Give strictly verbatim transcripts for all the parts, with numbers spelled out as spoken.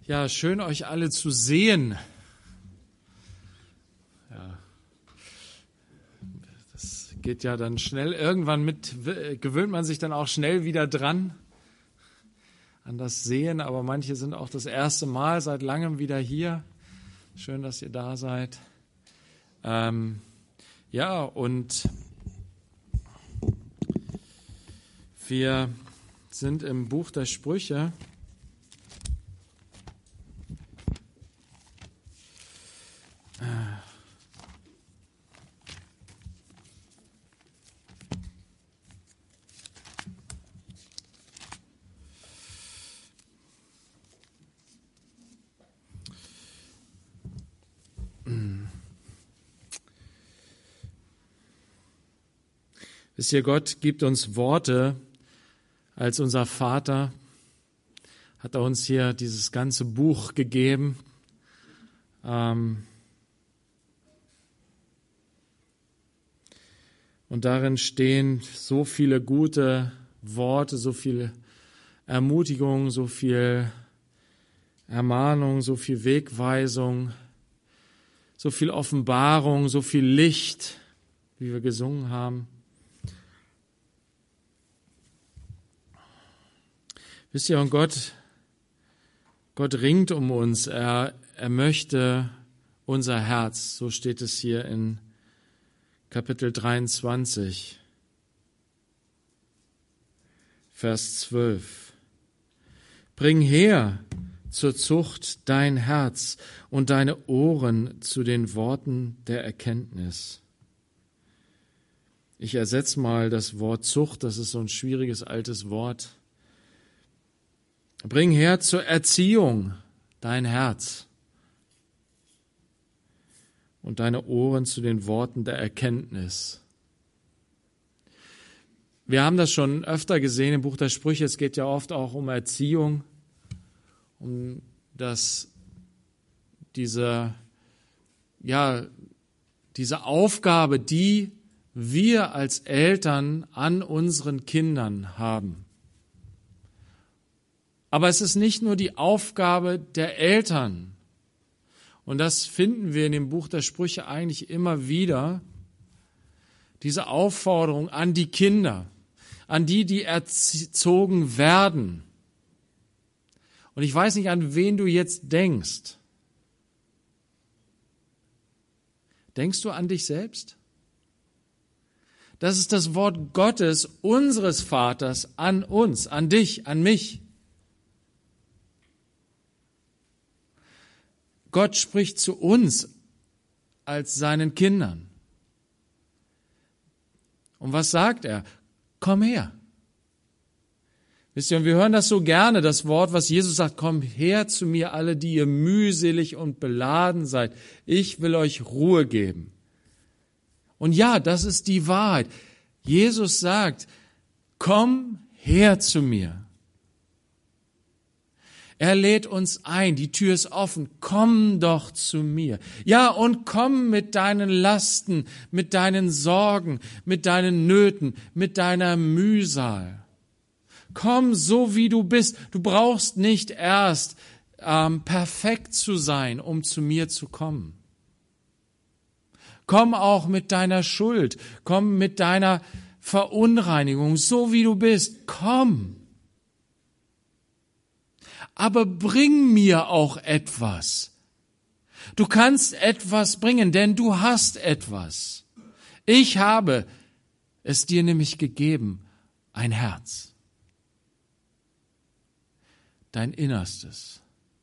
Ja, schön euch alle zu sehen. Ja, das geht ja dann schnell. Irgendwann mit gewöhnt man sich dann auch schnell wieder dran an das Sehen, aber manche sind auch das erste Mal seit langem wieder hier. Schön, dass ihr da seid. Ähm, ja, und wir sind im Buch der Sprüche. Wisst ihr, Gott gibt uns Worte als unser Vater, hat er uns hier dieses ganze Buch gegeben. Ähm und darin stehen so viele gute Worte, so viel Ermutigung, so viel Ermahnung, so viel Wegweisung, so viel Offenbarung, so viel Licht, wie wir gesungen haben. Wisst ihr, und Gott, Gott ringt um uns. Er, er möchte unser Herz. So steht es hier in Kapitel dreiundzwanzig, Vers zwölf. Bring her zur Zucht dein Herz und deine Ohren zu den Worten der Erkenntnis. Ich ersetze mal das Wort Zucht, das ist so ein schwieriges altes Wort. Bring her zur Erziehung dein Herz und deine Ohren zu den Worten der Erkenntnis. Wir haben das schon öfter gesehen im Buch der Sprüche. Es geht ja oft auch um Erziehung, um das, diese, ja, diese Aufgabe, die wir als Eltern an unseren Kindern haben. Aber es ist nicht nur die Aufgabe der Eltern. Und das finden wir in dem Buch der Sprüche eigentlich immer wieder. Diese Aufforderung an die Kinder, an die, die erzogen werden. Und ich weiß nicht, an wen du jetzt denkst. Denkst du an dich selbst? Das ist das Wort Gottes, unseres Vaters, an uns, an dich, an mich. Gott spricht zu uns als seinen Kindern. Und was sagt er? Komm her. Wisst ihr, und wir hören das so gerne, das Wort, was Jesus sagt, komm her zu mir alle, die ihr mühselig und beladen seid. Ich will euch Ruhe geben. Und ja, das ist die Wahrheit. Jesus sagt, komm her zu mir. Er lädt uns ein, die Tür ist offen, komm doch zu mir. Ja, und komm mit deinen Lasten, mit deinen Sorgen, mit deinen Nöten, mit deiner Mühsal. Komm so, wie du bist. Du brauchst nicht erst ähm, perfekt zu sein, um zu mir zu kommen. Komm auch mit deiner Schuld, komm mit deiner Verunreinigung, so wie du bist. Komm. Aber bring mir auch etwas. Du kannst etwas bringen, denn du hast etwas. Ich habe es dir nämlich gegeben, ein Herz. Dein Innerstes.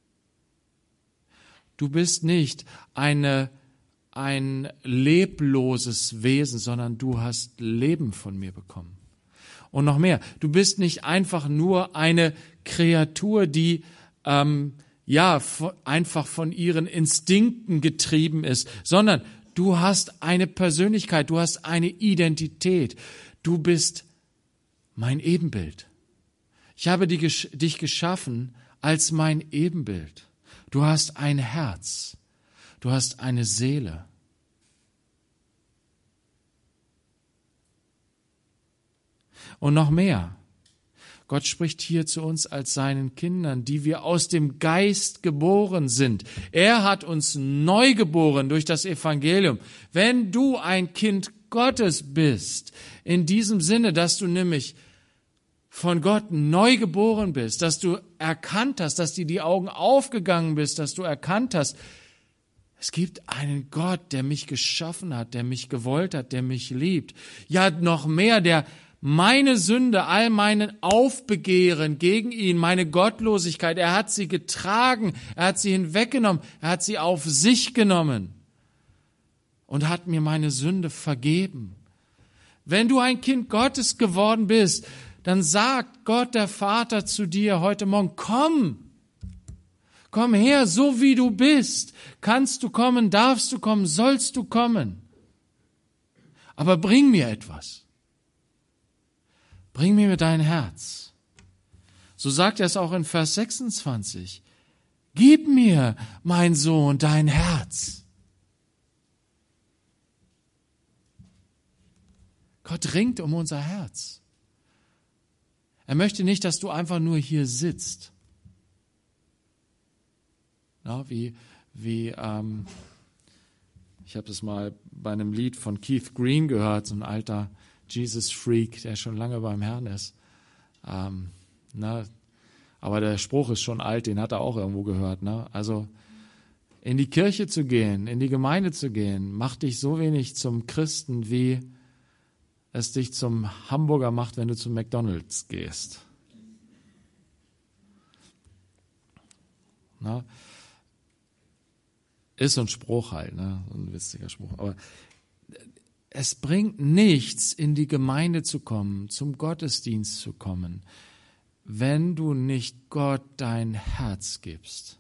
Du bist nicht eine, ein lebloses Wesen, sondern du hast Leben von mir bekommen. Und noch mehr, du bist nicht einfach nur eine Kreatur, die ähm, ja f- einfach von ihren Instinkten getrieben ist, sondern du hast eine Persönlichkeit, du hast eine Identität. Du bist mein Ebenbild. Ich habe die, dich geschaffen als mein Ebenbild. Du hast ein Herz, du hast eine Seele. Und noch mehr. Gott spricht hier zu uns als seinen Kindern, die wir aus dem Geist geboren sind. Er hat uns neu geboren durch das Evangelium. Wenn du ein Kind Gottes bist, in diesem Sinne, dass du nämlich von Gott neu geboren bist, dass du erkannt hast, dass dir die Augen aufgegangen bist, dass du erkannt hast, es gibt einen Gott, der mich geschaffen hat, der mich gewollt hat, der mich liebt. Ja, noch mehr, der meine Sünde, all meinen Aufbegehren gegen ihn, meine Gottlosigkeit, er hat sie getragen, er hat sie hinweggenommen, er hat sie auf sich genommen und hat mir meine Sünde vergeben. Wenn du ein Kind Gottes geworden bist, dann sagt Gott, der Vater, zu dir heute Morgen, komm, komm her, so wie du bist. Kannst du kommen, darfst du kommen, sollst du kommen. Aber bring mir etwas. Bring mir dein Herz. So sagt er es auch in Vers sechsundzwanzig. Gib mir, mein Sohn, dein Herz. Gott ringt um unser Herz. Er möchte nicht, dass du einfach nur hier sitzt. Na, wie, wie, ähm, ich habe das mal bei einem Lied von Keith Green gehört, so ein alter Jesus-Freak, der schon lange beim Herrn ist. Ähm, na, aber der Spruch ist schon alt, den hat er auch irgendwo gehört. Ne? Also in die Kirche zu gehen, in die Gemeinde zu gehen, macht dich so wenig zum Christen, wie es dich zum Hamburger macht, wenn du zu McDonald's gehst. Na, ist so ein Spruch halt, ne? So ein witziger Spruch. Aber es bringt nichts, in die Gemeinde zu kommen, zum Gottesdienst zu kommen, wenn du nicht Gott dein Herz gibst.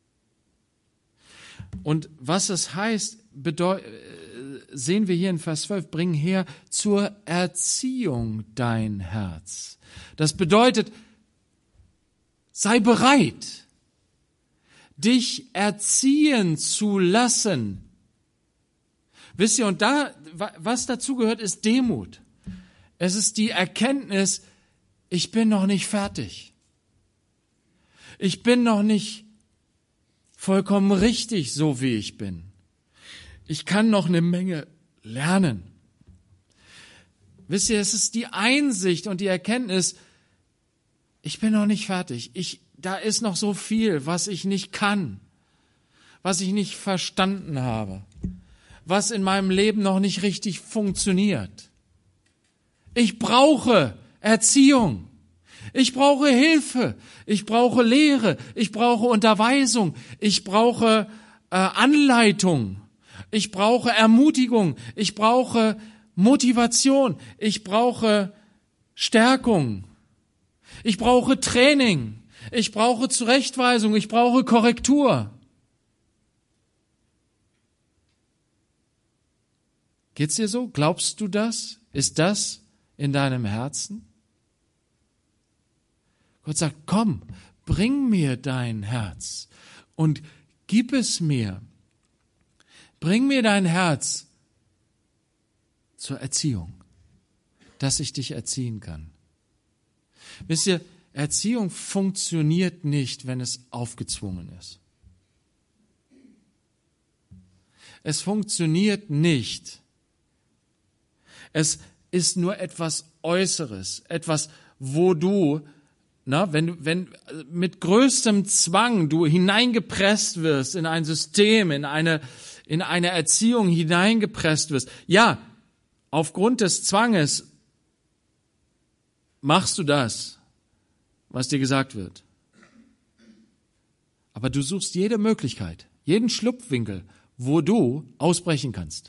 Und was es heißt, bedeu- sehen wir hier in Vers zwölf, bring her zur Erziehung dein Herz. Das bedeutet, sei bereit, dich erziehen zu lassen. Wisst ihr, und da, was dazu gehört, ist Demut. Es ist die Erkenntnis, ich bin noch nicht fertig. Ich bin noch nicht vollkommen richtig, so wie ich bin. Ich kann noch eine Menge lernen. Wisst ihr, es ist die Einsicht und die Erkenntnis, ich bin noch nicht fertig. Ich, da ist noch so viel, was ich nicht kann, was ich nicht verstanden habe, was in meinem Leben noch nicht richtig funktioniert. Ich brauche Erziehung. Ich brauche Hilfe. Ich brauche Lehre. Ich brauche Unterweisung. Ich brauche äh, Anleitung. Ich brauche Ermutigung. Ich brauche Motivation. Ich brauche Stärkung. Ich brauche Training. Ich brauche Zurechtweisung. Ich brauche Korrektur. Geht's dir so? Glaubst du das? Ist das in deinem Herzen? Gott sagt, komm, bring mir dein Herz und gib es mir. Bring mir dein Herz zur Erziehung, dass ich dich erziehen kann. Wisst ihr, Erziehung funktioniert nicht, wenn es aufgezwungen ist. Es funktioniert nicht. Es ist nur etwas Äußeres, etwas, wo du, na, wenn, wenn mit größtem Zwang du hineingepresst wirst in ein System, in eine, in eine Erziehung hineingepresst wirst. Ja, aufgrund des Zwanges machst du das, was dir gesagt wird. Aber du suchst jede Möglichkeit, jeden Schlupfwinkel, wo du ausbrechen kannst.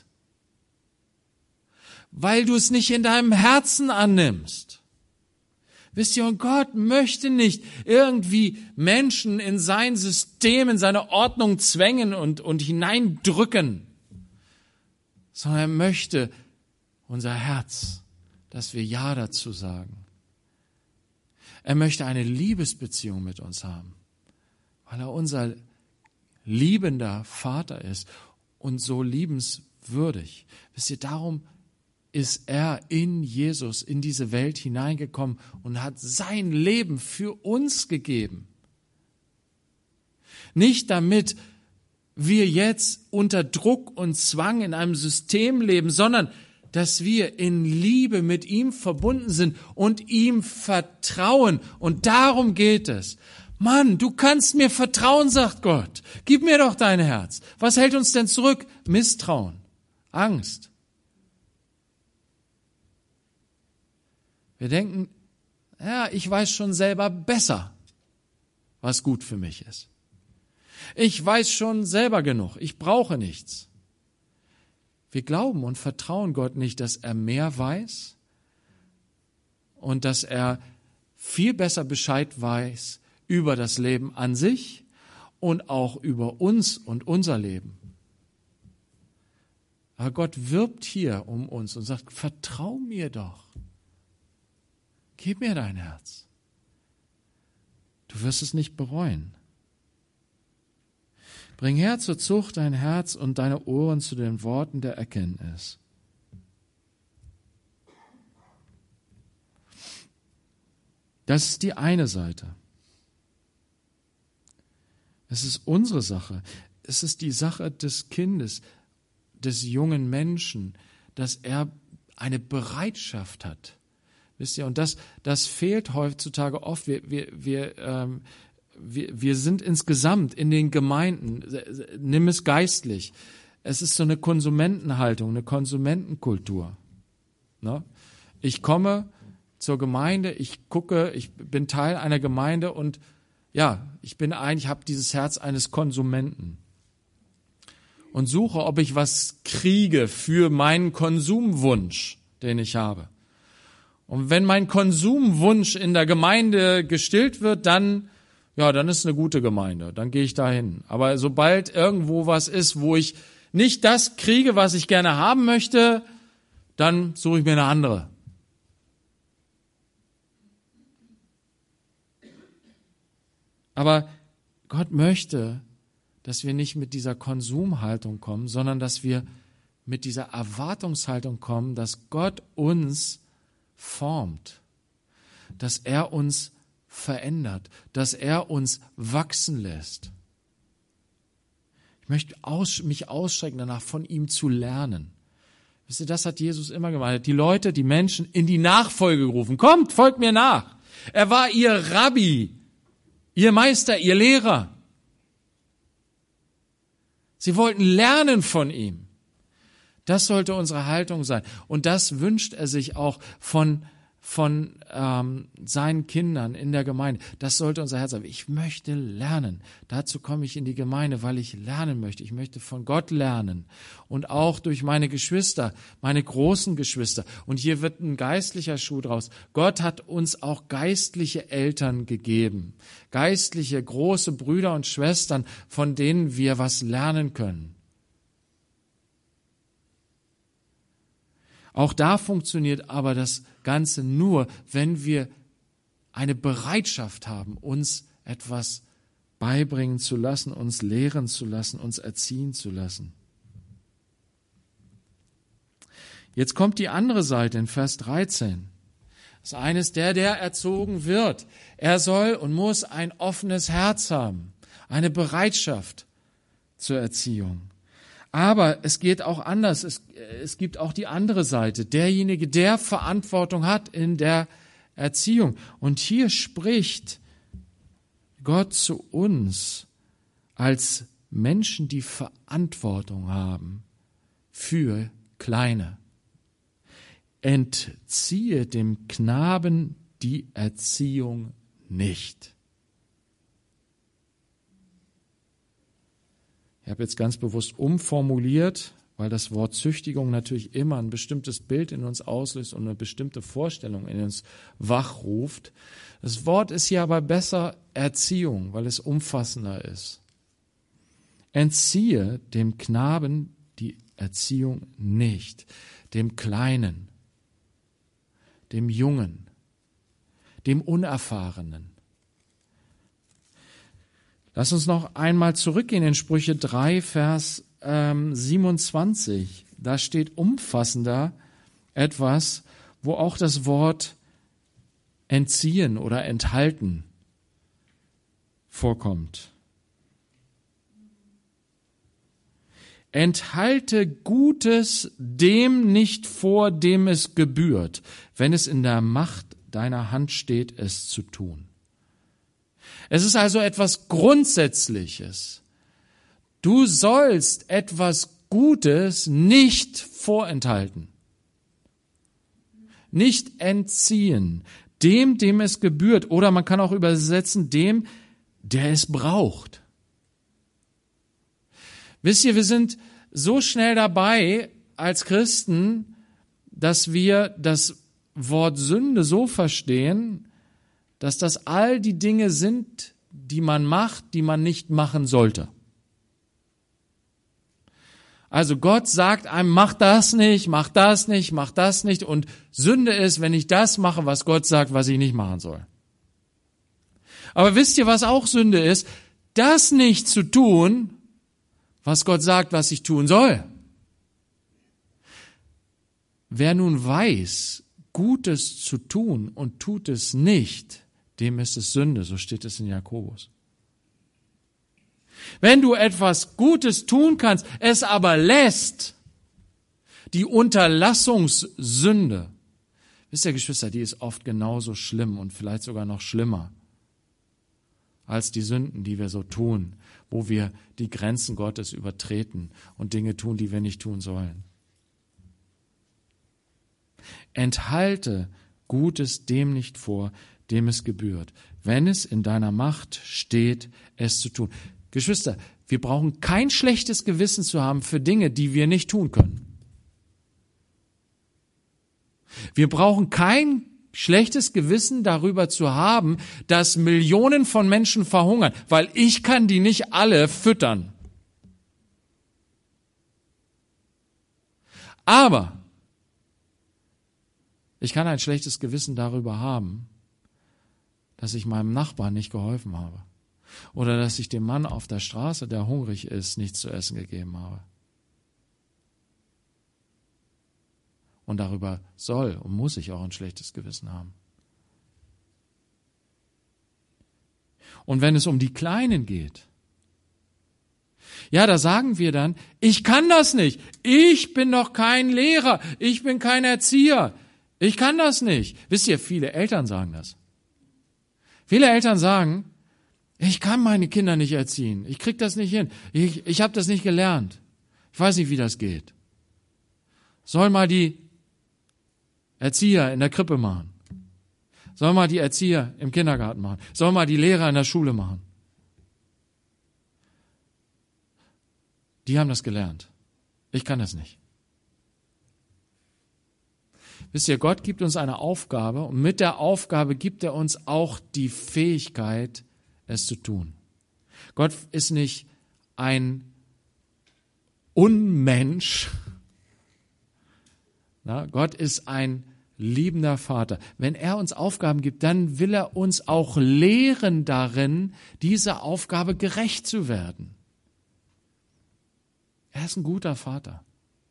Weil du es nicht in deinem Herzen annimmst. Wisst ihr, und Gott möchte nicht irgendwie Menschen in sein System, in seine Ordnung zwängen und, und hineindrücken, sondern er möchte unser Herz, dass wir Ja dazu sagen. Er möchte eine Liebesbeziehung mit uns haben, weil er unser liebender Vater ist und so liebenswürdig. Wisst ihr, darum ist er in Jesus, in diese Welt hineingekommen und hat sein Leben für uns gegeben. Nicht damit wir jetzt unter Druck und Zwang in einem System leben, sondern dass wir in Liebe mit ihm verbunden sind und ihm vertrauen. Und darum geht es. Mann, du kannst mir vertrauen, sagt Gott. Gib mir doch dein Herz. Was hält uns denn zurück? Misstrauen, Angst. Wir denken, ja, ich weiß schon selber besser, was gut für mich ist. Ich weiß schon selber genug, ich brauche nichts. Wir glauben und vertrauen Gott nicht, dass er mehr weiß und dass er viel besser Bescheid weiß über das Leben an sich und auch über uns und unser Leben. Aber Gott wirbt hier um uns und sagt, vertrau mir doch. Gib mir dein Herz. Du wirst es nicht bereuen. Bring her zur Zucht dein Herz und deine Ohren zu den Worten der Erkenntnis. Das ist die eine Seite. Es ist unsere Sache. Es ist die Sache des Kindes, des jungen Menschen, dass er eine Bereitschaft hat. Wisst ihr, und das, das fehlt heutzutage oft. Wir, wir, wir, ähm, wir, wir sind insgesamt in den Gemeinden, nimm es geistlich, es ist so eine Konsumentenhaltung, eine Konsumentenkultur. Ne? Ich komme zur Gemeinde, ich gucke, ich bin Teil einer Gemeinde und ja, ich bin ein, ich habe dieses Herz eines Konsumenten und suche, ob ich was kriege für meinen Konsumwunsch, den ich habe. Und wenn mein Konsumwunsch in der Gemeinde gestillt wird, dann, ja, dann ist es eine gute Gemeinde, dann gehe ich dahin. Aber sobald irgendwo was ist, wo ich nicht das kriege, was ich gerne haben möchte, dann suche ich mir eine andere. Aber Gott möchte, dass wir nicht mit dieser Konsumhaltung kommen, sondern dass wir mit dieser Erwartungshaltung kommen, dass Gott uns formt, dass er uns verändert, dass er uns wachsen lässt. Ich möchte aus, mich ausstrecken danach, von ihm zu lernen. Wisst ihr, das hat Jesus immer gemeint. Die Leute, die Menschen in die Nachfolge gerufen. Kommt, folgt mir nach. Er war ihr Rabbi, ihr Meister, ihr Lehrer. Sie wollten lernen von ihm. Das sollte unsere Haltung sein. Und das wünscht er sich auch von, von ähm, seinen Kindern in der Gemeinde. Das sollte unser Herz sein. Ich möchte lernen. Dazu komme ich in die Gemeinde, weil ich lernen möchte. Ich möchte von Gott lernen. Und auch durch meine Geschwister, meine großen Geschwister. Und hier wird ein geistlicher Schuh draus. Gott hat uns auch geistliche Eltern gegeben. Geistliche, große Brüder und Schwestern, von denen wir was lernen können. Auch da funktioniert aber das Ganze nur, wenn wir eine Bereitschaft haben, uns etwas beibringen zu lassen, uns lehren zu lassen, uns erziehen zu lassen. Jetzt kommt die andere Seite in Vers dreizehn. Das eine ist der, der erzogen wird. Er soll und muss ein offenes Herz haben, eine Bereitschaft zur Erziehung. Aber es geht auch anders. Es, es gibt auch die andere Seite. Derjenige, der Verantwortung hat in der Erziehung. Und hier spricht Gott zu uns als Menschen, die Verantwortung haben für Kleine. Entziehe dem Knaben die Erziehung nicht. Ich habe jetzt ganz bewusst umformuliert, weil das Wort Züchtigung natürlich immer ein bestimmtes Bild in uns auslöst und eine bestimmte Vorstellung in uns wachruft. Das Wort ist hier aber besser Erziehung, weil es umfassender ist. Entziehe dem Knaben die Erziehung nicht, dem Kleinen, dem Jungen, dem Unerfahrenen. Lass uns noch einmal zurückgehen in Sprüche drei, Vers ähm, siebenundzwanzig. Da steht umfassender, etwas, wo auch das Wort entziehen oder enthalten vorkommt. Enthalte Gutes dem nicht vor, dem es gebührt, wenn es in der Macht deiner Hand steht, es zu tun. Es ist also etwas Grundsätzliches. Du sollst etwas Gutes nicht vorenthalten, nicht entziehen, dem, dem es gebührt, oder man kann auch übersetzen, dem, der es braucht. Wisst ihr, wir sind so schnell dabei als Christen, dass wir das Wort Sünde so verstehen, dass das all die Dinge sind, die man macht, die man nicht machen sollte. Also Gott sagt einem, mach das nicht, mach das nicht, mach das nicht, und Sünde ist, wenn ich das mache, was Gott sagt, was ich nicht machen soll. Aber wisst ihr, was auch Sünde ist? Das nicht zu tun, was Gott sagt, was ich tun soll. Wer nun weiß, Gutes zu tun und tut es nicht, dem ist es Sünde, so steht es in Jakobus. Wenn du etwas Gutes tun kannst, es aber lässt, die Unterlassungssünde, wisst ihr, Geschwister, die ist oft genauso schlimm und vielleicht sogar noch schlimmer als die Sünden, die wir so tun, wo wir die Grenzen Gottes übertreten und Dinge tun, die wir nicht tun sollen. Enthalte Gutes dem nicht vor, dem es gebührt, wenn es in deiner Macht steht, es zu tun. Geschwister, wir brauchen kein schlechtes Gewissen zu haben für Dinge, die wir nicht tun können. Wir brauchen kein schlechtes Gewissen darüber zu haben, dass Millionen von Menschen verhungern, weil ich kann die nicht alle füttern. Aber ich kann ein schlechtes Gewissen darüber haben, dass ich meinem Nachbarn nicht geholfen habe oder dass ich dem Mann auf der Straße, der hungrig ist, nichts zu essen gegeben habe. Und darüber soll und muss ich auch ein schlechtes Gewissen haben. Und wenn es um die Kleinen geht, ja, da sagen wir dann, ich kann das nicht. Ich bin doch kein Lehrer. Ich bin kein Erzieher. Ich kann das nicht. Wisst ihr, viele Eltern sagen das. Viele Eltern sagen, ich kann meine Kinder nicht erziehen. Ich krieg das nicht hin. Ich, ich habe das nicht gelernt. Ich weiß nicht, wie das geht. Soll mal die Erzieher in der Krippe machen. Soll mal die Erzieher im Kindergarten machen. Soll mal die Lehrer in der Schule machen. Die haben das gelernt. Ich kann das nicht. Wisst ihr, Gott gibt uns eine Aufgabe und mit der Aufgabe gibt er uns auch die Fähigkeit, es zu tun. Gott ist nicht ein Unmensch. Na, Gott ist ein liebender Vater. Wenn er uns Aufgaben gibt, dann will er uns auch lehren darin, dieser Aufgabe gerecht zu werden. Er ist ein guter Vater.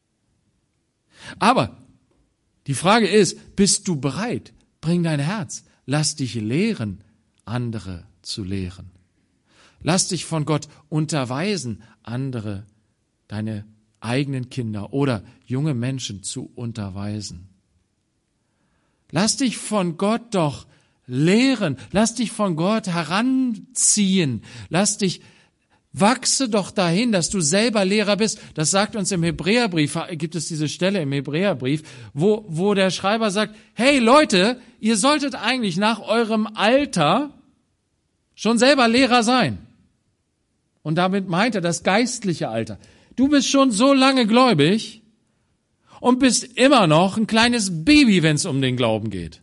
Aber die Frage ist, bist du bereit? Bring dein Herz. Lass dich lehren, andere zu lehren. Lass dich von Gott unterweisen, andere, deine eigenen Kinder oder junge Menschen zu unterweisen. Lass dich von Gott doch lehren. Lass dich von Gott heranziehen. Lass dich Wachse doch dahin, dass du selber Lehrer bist. Das sagt uns im Hebräerbrief, gibt es diese Stelle im Hebräerbrief, wo, wo der Schreiber sagt, hey Leute, ihr solltet eigentlich nach eurem Alter schon selber Lehrer sein. Und damit meint er das geistliche Alter. Du bist schon so lange gläubig und bist immer noch ein kleines Baby, wenn es um den Glauben geht.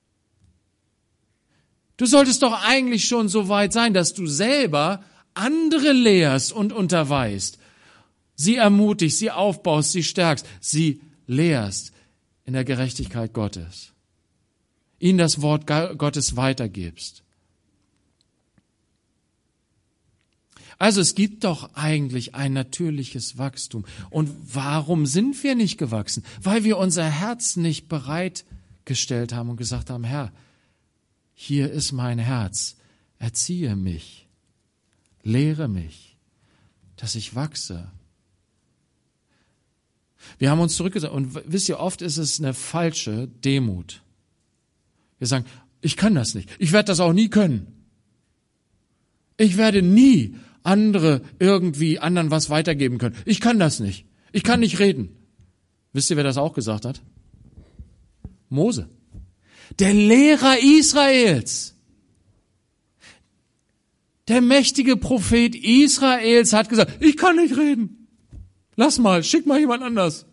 Du solltest doch eigentlich schon so weit sein, dass du selber andere lehrst und unterweist, sie ermutigst, sie aufbaust, sie stärkst, sie lehrst in der Gerechtigkeit Gottes, ihnen das Wort Gottes weitergibst. Also es gibt doch eigentlich ein natürliches Wachstum. Und warum sind wir nicht gewachsen? Weil wir unser Herz nicht bereitgestellt haben und gesagt haben, Herr, hier ist mein Herz, erziehe mich, lehre mich, dass ich wachse. Wir haben uns zurückgesagt und wisst ihr, oft ist es eine falsche Demut. Wir sagen, ich kann das nicht, ich werde das auch nie können. Ich werde nie andere irgendwie anderen was weitergeben können. Ich kann das nicht, ich kann nicht reden. Wisst ihr, wer das auch gesagt hat? Mose. Der Lehrer Israels, der mächtige Prophet Israels hat gesagt, ich kann nicht reden. Lass mal, schick mal jemand anders.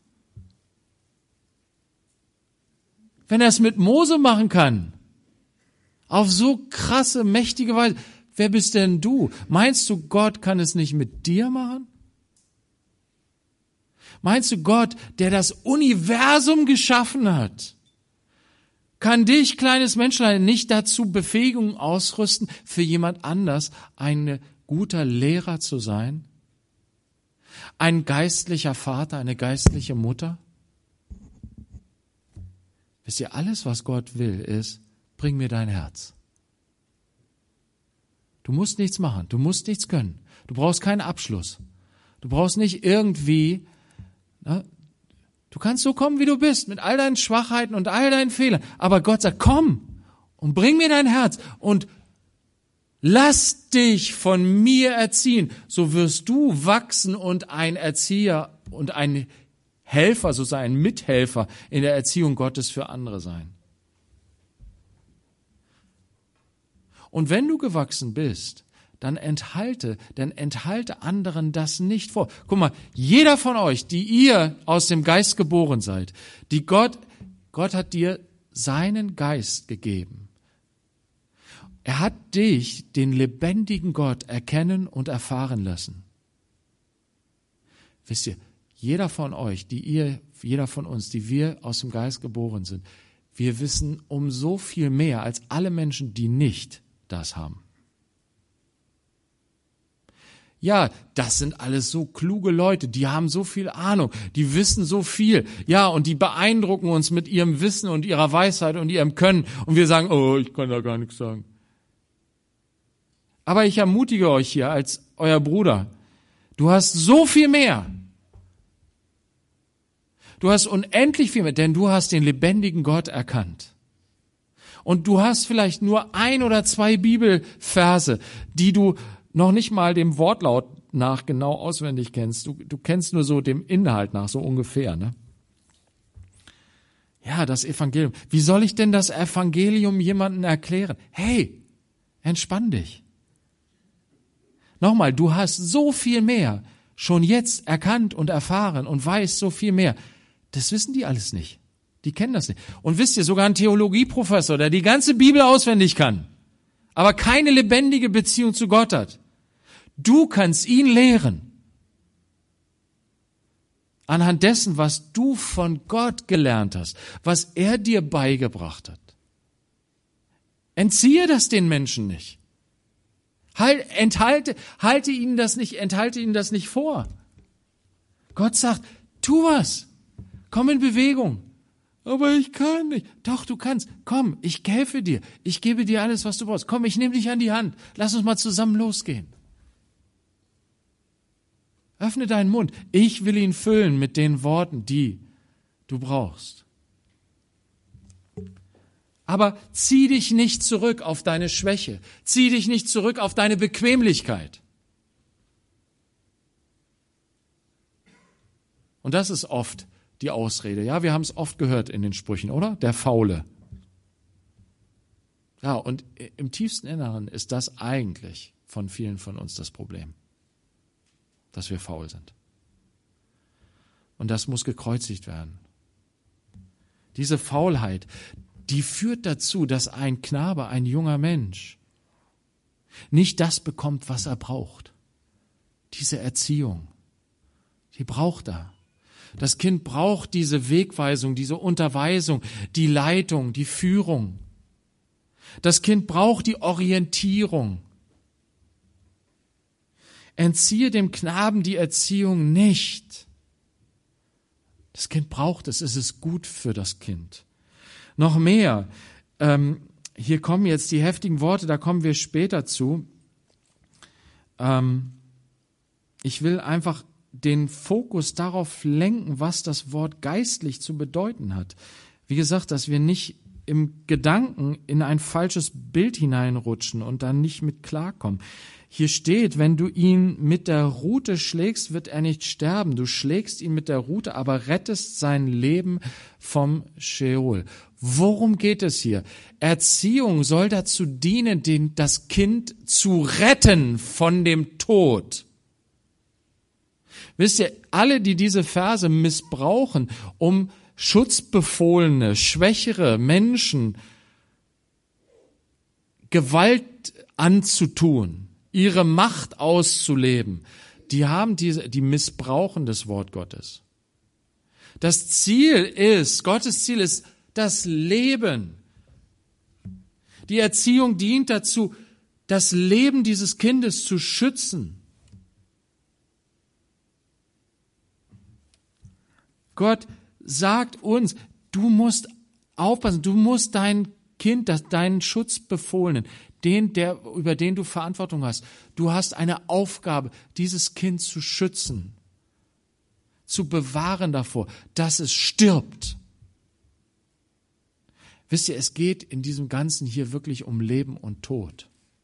Wenn er es mit Mose machen kann, auf so krasse, mächtige Weise, wer bist denn du? Meinst du, Gott kann es nicht mit dir machen? Meinst du, Gott, der das Universum geschaffen hat, kann dich, kleines Menschlein, nicht dazu Befähigung ausrüsten, für jemand anders ein guter Lehrer zu sein? Ein geistlicher Vater, eine geistliche Mutter? Wisst ihr, alles, was Gott will, ist, bring mir dein Herz. Du musst nichts machen, du musst nichts können. Du brauchst keinen Abschluss. Du brauchst nicht irgendwie, na, du kannst so kommen, wie du bist, mit all deinen Schwachheiten und all deinen Fehlern. Aber Gott sagt, komm und bring mir dein Herz und lass dich von mir erziehen. So wirst du wachsen und ein Erzieher und ein Helfer, so sei ein Mithelfer in der Erziehung Gottes für andere sein. Und wenn du gewachsen bist, dann enthalte, dann enthalte anderen das nicht vor. Guck mal, jeder von euch, die ihr aus dem Geist geboren seid, die Gott, Gott hat dir seinen Geist gegeben. Er hat dich, den lebendigen Gott, erkennen und erfahren lassen. Wisst ihr, jeder von euch, die ihr, jeder von uns, die wir aus dem Geist geboren sind, wir wissen um so viel mehr als alle Menschen, die nicht das haben. Ja, das sind alles so kluge Leute, die haben so viel Ahnung, die wissen so viel. Ja, und die beeindrucken uns mit ihrem Wissen und ihrer Weisheit und ihrem Können. Und wir sagen, oh, ich kann da gar nichts sagen. Aber ich ermutige euch hier als euer Bruder, du hast so viel mehr. Du hast unendlich viel mehr, denn du hast den lebendigen Gott erkannt. Und du hast vielleicht nur ein oder zwei Bibelverse, die du noch nicht mal dem Wortlaut nach genau auswendig kennst. Du, du kennst nur so dem Inhalt nach, so ungefähr, ne? Ja, das Evangelium. Wie soll ich denn das Evangelium jemandem erklären? Hey, entspann dich. Nochmal, du hast so viel mehr schon jetzt erkannt und erfahren und weißt so viel mehr. Das wissen die alles nicht. Die kennen das nicht. Und wisst ihr, sogar ein Theologieprofessor, der die ganze Bibel auswendig kann, aber keine lebendige Beziehung zu Gott hat. Du kannst ihn lehren. Anhand dessen, was du von Gott gelernt hast, was er dir beigebracht hat. Entziehe das den Menschen nicht. Halt, enthalte, halte ihnen das nicht, enthalte ihnen das nicht vor. Gott sagt, tu was. Komm in Bewegung. Aber ich kann nicht. Doch, du kannst. Komm, ich helfe dir. Ich gebe dir alles, was du brauchst. Komm, ich nehme dich an die Hand. Lass uns mal zusammen losgehen. Öffne deinen Mund. Ich will ihn füllen mit den Worten, die du brauchst. Aber zieh dich nicht zurück auf deine Schwäche. Zieh dich nicht zurück auf deine Bequemlichkeit. Und das ist oft die Ausrede. Ja, wir haben es oft gehört in den Sprüchen, oder? Der Faule. Ja, und im tiefsten Inneren ist das eigentlich von vielen von uns das Problem, dass wir faul sind. Und das muss gekreuzigt werden. Diese Faulheit, die führt dazu, dass ein Knabe, ein junger Mensch, nicht das bekommt, was er braucht. Diese Erziehung, die braucht er. Das Kind braucht diese Wegweisung, diese Unterweisung, die Leitung, die Führung. Das Kind braucht die Orientierung. Entziehe dem Knaben die Erziehung nicht. Das Kind braucht es, es ist gut für das Kind. Noch mehr, ähm, hier kommen jetzt die heftigen Worte, da kommen wir später zu. Ähm, ich will einfach den Fokus darauf lenken, was das Wort geistlich zu bedeuten hat. Wie gesagt, dass wir nicht im Gedanken in ein falsches Bild hineinrutschen und dann nicht mit klarkommen. Hier steht, wenn du ihn mit der Rute schlägst, wird er nicht sterben. Du schlägst ihn mit der Rute, aber rettest sein Leben vom Scheol. Worum geht es hier? Erziehung soll dazu dienen, den, das Kind zu retten von dem Tod. Wisst ihr, alle, die diese Verse missbrauchen, um schutzbefohlene, schwächere Menschen Gewalt anzutun, ihre Macht auszuleben, die haben diese, die missbrauchen das Wort Gottes. Das Ziel ist, Gottes Ziel ist das Leben. Die Erziehung dient dazu, das Leben dieses Kindes zu schützen. Gott sagt uns, du musst aufpassen, du musst dein Kind, deinen Schutzbefohlenen, den, der, über den du Verantwortung hast, du hast eine Aufgabe, dieses Kind zu schützen, zu bewahren davor, dass es stirbt. Wisst ihr, es geht in diesem Ganzen hier wirklich um Leben und Tod.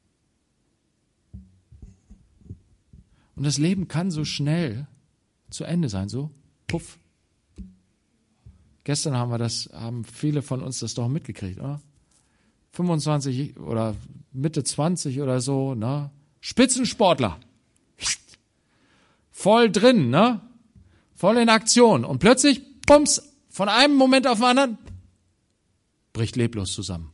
Und das Leben kann so schnell zu Ende sein, so, puff. Gestern haben wir das, haben viele von uns das doch mitgekriegt, oder? fünfundzwanzig oder Mitte zwanzig oder so, ne? Spitzensportler. Voll drin, ne? Voll in Aktion. Und plötzlich, bums, von einem Moment auf den anderen, bricht leblos zusammen.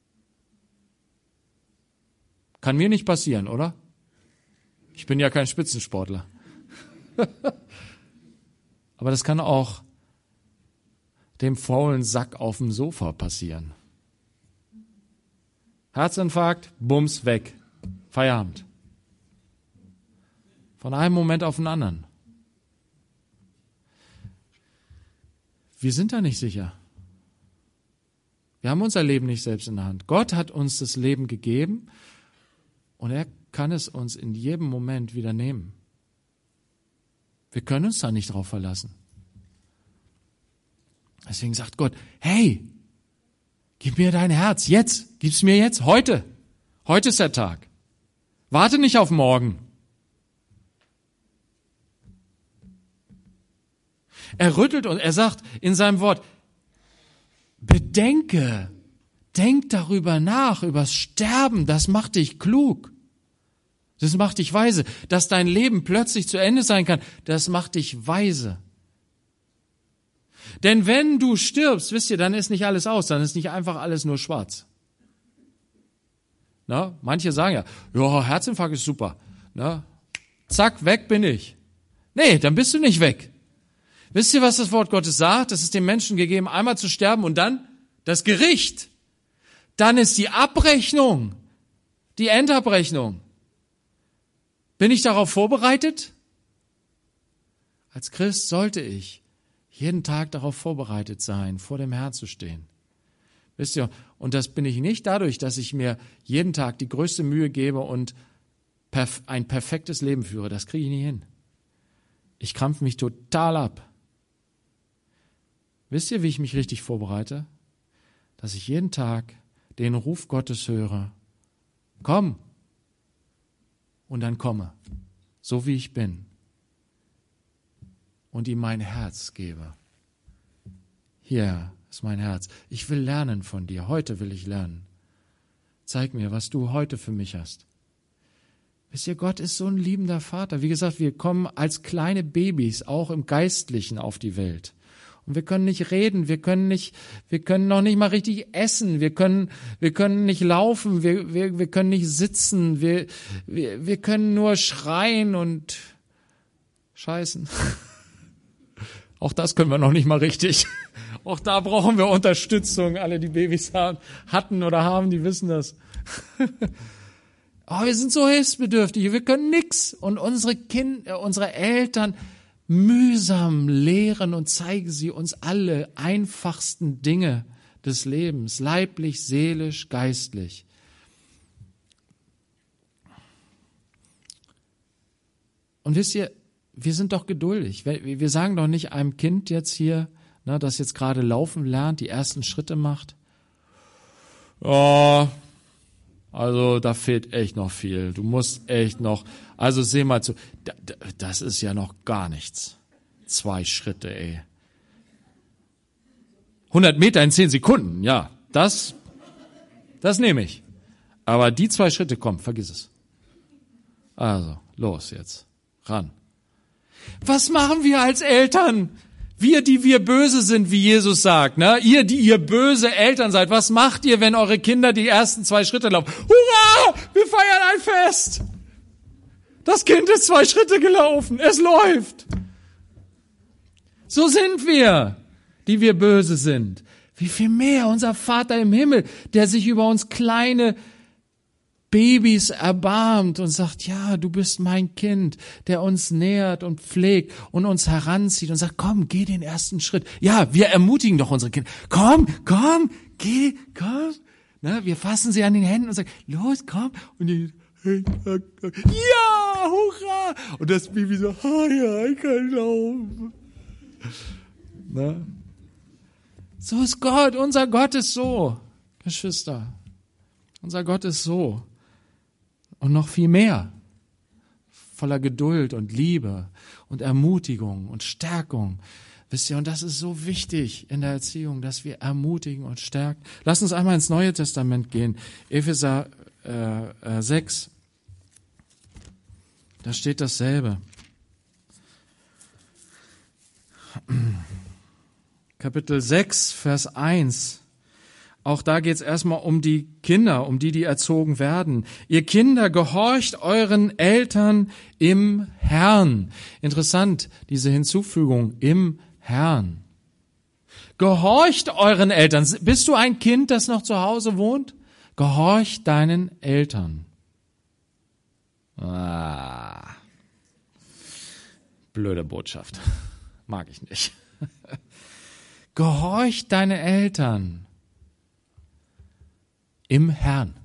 Kann mir nicht passieren, oder? Ich bin ja kein Spitzensportler. Aber das kann auch dem faulen Sack auf dem Sofa passieren. Herzinfarkt, bums, weg. Feierabend. Von einem Moment auf den anderen. Wir sind da nicht sicher. Wir haben unser Leben nicht selbst in der Hand. Gott hat uns das Leben gegeben und er kann es uns in jedem Moment wieder nehmen. Wir können uns da nicht drauf verlassen. Deswegen sagt Gott, hey, gib mir dein Herz, jetzt, gib's mir jetzt, heute. Heute ist der Tag. Warte nicht auf morgen. Er rüttelt und er sagt in seinem Wort, bedenke, denk darüber nach, übers Sterben, das macht dich klug. Das macht dich weise. Dass dein Leben plötzlich zu Ende sein kann, das macht dich weise. Denn wenn du stirbst, wisst ihr, dann ist nicht alles aus, dann ist nicht einfach alles nur schwarz. Na, manche sagen ja, ja, Herzinfarkt ist super. Na, zack, weg bin ich. Nee, dann bist du nicht weg. Wisst ihr, was das Wort Gottes sagt? Es ist dem Menschen gegeben, einmal zu sterben und dann das Gericht. Dann ist die Abrechnung, die Endabrechnung. Bin ich darauf vorbereitet? Als Christ sollte ich jeden Tag darauf vorbereitet sein, vor dem Herrn zu stehen. Wisst ihr, und das bin ich nicht dadurch, dass ich mir jeden Tag die größte Mühe gebe und perf- ein perfektes Leben führe. Das kriege ich nie hin. Ich krampfe mich total ab. Wisst ihr, wie ich mich richtig vorbereite? Dass ich jeden Tag den Ruf Gottes höre. Komm! Und dann komme, so wie ich bin. Und ihm mein Herz gebe. Hier ist mein Herz. Ich will lernen von dir. Heute will ich lernen. Zeig mir, was du heute für mich hast. Wisst ihr, Gott ist so ein liebender Vater. Wie gesagt, wir kommen als kleine Babys auch im Geistlichen auf die Welt. Und wir können nicht reden, wir können nicht, wir können noch nicht mal richtig essen, wir können, wir können nicht laufen, wir, wir, wir können nicht sitzen, wir, wir, wir können nur schreien und scheißen. Auch das können wir noch nicht mal richtig. Auch da brauchen wir Unterstützung. Alle, die Babys haben, hatten oder haben, die wissen das. Oh, wir sind so hilfsbedürftig, wir können nix. Und unsere Kinder, unsere Eltern mühsam lehren und zeigen sie uns alle einfachsten Dinge des Lebens, leiblich, seelisch, geistlich. Und wisst ihr, wir sind doch geduldig. Wir sagen doch nicht einem Kind jetzt hier, ne, das jetzt gerade laufen lernt, die ersten Schritte macht, oh, also da fehlt echt noch viel. Du musst echt noch, also seh mal zu, das ist ja noch gar nichts. Zwei Schritte, ey. hundert Meter in zehn Sekunden, ja, das, das nehme ich. Aber die zwei Schritte, komm, vergiss es. Also, los jetzt, ran. Was machen wir als Eltern? Wir, die wir böse sind, wie Jesus sagt, ne? Ihr, die ihr böse Eltern seid, was macht ihr, wenn eure Kinder die ersten zwei Schritte laufen? Hurra! Wir feiern ein Fest! Das Kind ist zwei Schritte gelaufen, es läuft. So sind wir, die wir böse sind. Wie viel mehr unser Vater im Himmel, der sich über uns kleine Babys erbarmt und sagt, ja, du bist mein Kind, der uns nährt und pflegt und uns heranzieht und sagt, komm, geh den ersten Schritt. Ja, wir ermutigen doch unsere Kinder. Komm, komm, geh, komm. Na, wir fassen sie an den Händen und sagen, los, komm. Und die, ja, hurra. Und das Baby so, ah ja, ich kann laufen. Na? So ist Gott, unser Gott ist so, Geschwister. Unser Gott ist so. Und noch viel mehr, voller Geduld und Liebe und Ermutigung und Stärkung. Wisst ihr, und das ist so wichtig in der Erziehung, dass wir ermutigen und stärken. Lasst uns einmal ins Neue Testament gehen, Epheser äh, äh, sechs, da steht dasselbe. Kapitel sechs, Vers eins. Auch da geht es erstmal um die Kinder, um die, die erzogen werden. Ihr Kinder, gehorcht euren Eltern im Herrn. Interessant, diese Hinzufügung, im Herrn. Gehorcht euren Eltern. Bist du ein Kind, das noch zu Hause wohnt? Gehorcht deinen Eltern. Ah, blöde Botschaft. Mag ich nicht. Gehorcht deine Eltern. Im Herrn.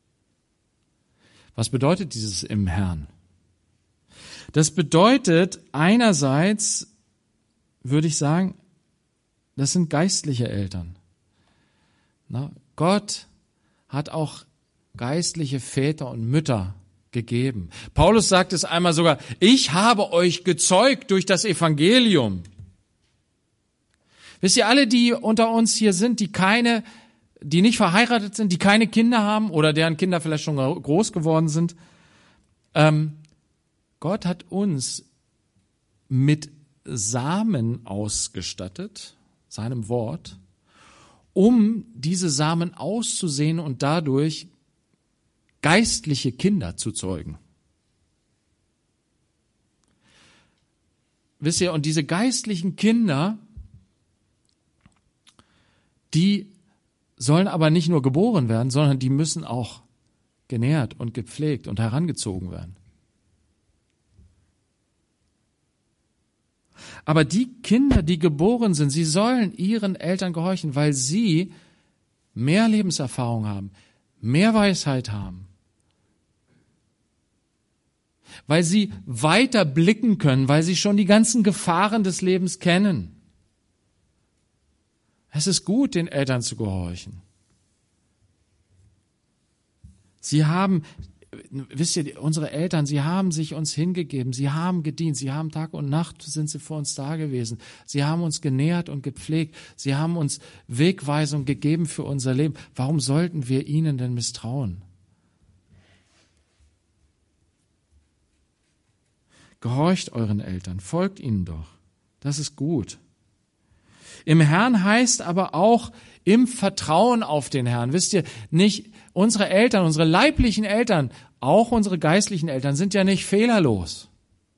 Was bedeutet dieses im Herrn? Das bedeutet einerseits, würde ich sagen, das sind geistliche Eltern. Na, Gott hat auch geistliche Väter und Mütter gegeben. Paulus sagt es einmal sogar, ich habe euch gezeugt durch das Evangelium. Wisst ihr, alle, die unter uns hier sind, die keine die nicht verheiratet sind, die keine Kinder haben oder deren Kinder vielleicht schon groß geworden sind. Ähm, Gott hat uns mit Samen ausgestattet, seinem Wort, um diese Samen auszusehen und dadurch geistliche Kinder zu zeugen. Wisst ihr, und diese geistlichen Kinder, die sollen aber nicht nur geboren werden, sondern die müssen auch genährt und gepflegt und herangezogen werden. Aber die Kinder, die geboren sind, sie sollen ihren Eltern gehorchen, weil sie mehr Lebenserfahrung haben, mehr Weisheit haben, weil sie weiter blicken können, weil sie schon die ganzen Gefahren des Lebens kennen. Es ist gut, den Eltern zu gehorchen. Sie haben, wisst ihr, unsere Eltern, sie haben sich uns hingegeben, sie haben gedient, sie haben Tag und Nacht sind sie vor uns da gewesen. Sie haben uns genährt und gepflegt, sie haben uns Wegweisung gegeben für unser Leben. Warum sollten wir ihnen denn misstrauen? Gehorcht euren Eltern, folgt ihnen doch. Das ist gut. Im Herrn heißt aber auch im Vertrauen auf den Herrn. Wisst ihr, nicht unsere Eltern, unsere leiblichen Eltern, auch unsere geistlichen Eltern sind ja nicht fehlerlos.